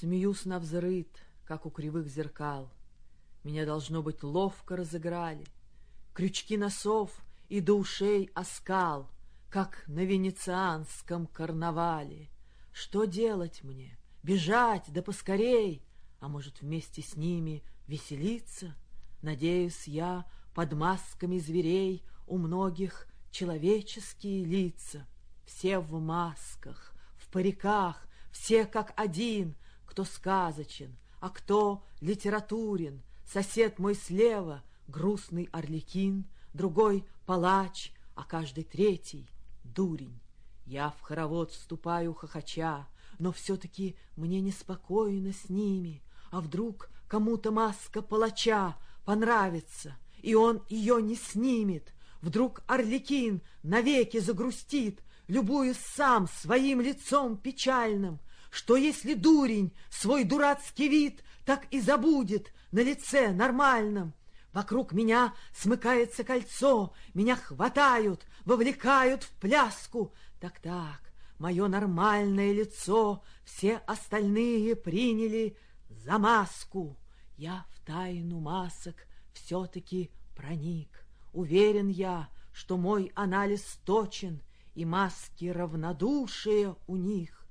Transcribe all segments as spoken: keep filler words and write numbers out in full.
Смеюсь навзрыд, как у кривых зеркал. Меня, должно быть, ловко разыграли. Крючки носов и до ушей оскал, как на венецианском карнавале. Что делать мне? Бежать, да поскорей, а может, вместе с ними веселиться? Надеюсь я, под масками зверей у многих человеческие лица. Все в масках, в париках, все как один, кто сказочен, а кто литературен. Сосед мой слева — грустный арлекин, другой — палач, а каждый третий — дурень. Я в хоровод вступаю хохоча, но все-таки мне неспокойно с ними. А вдруг кому-то маска палача понравится, и он ее не снимет? Вдруг арлекин навеки загрустит, любуясь сам своим лицом печальным? Что если дурень свой дурацкий вид так и забудет на лице нормальном? Вокруг меня смыкается кольцо, меня хватают, вовлекают в пляску. Так-так, мое нормальное лицо все остальные приняли за маску. Я в тайну масок все-таки проник. Уверен я, что мой анализ точен, и маски равнодушия у них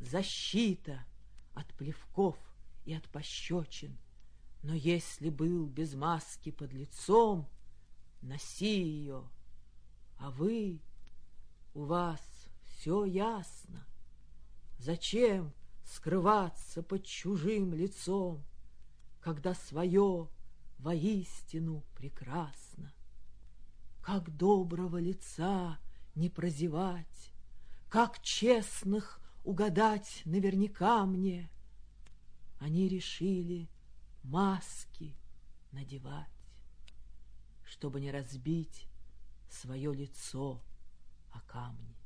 защита от плевков и от пощечин. Но если был без маски под лицом, носи ее. А вы, у вас все ясно. Зачем скрываться под чужим лицом, когда свое воистину прекрасно? Как доброго лица не прозевать, как честных угадать наверняка мне. Они решили маски надевать, чтобы не разбить свое лицо о камни.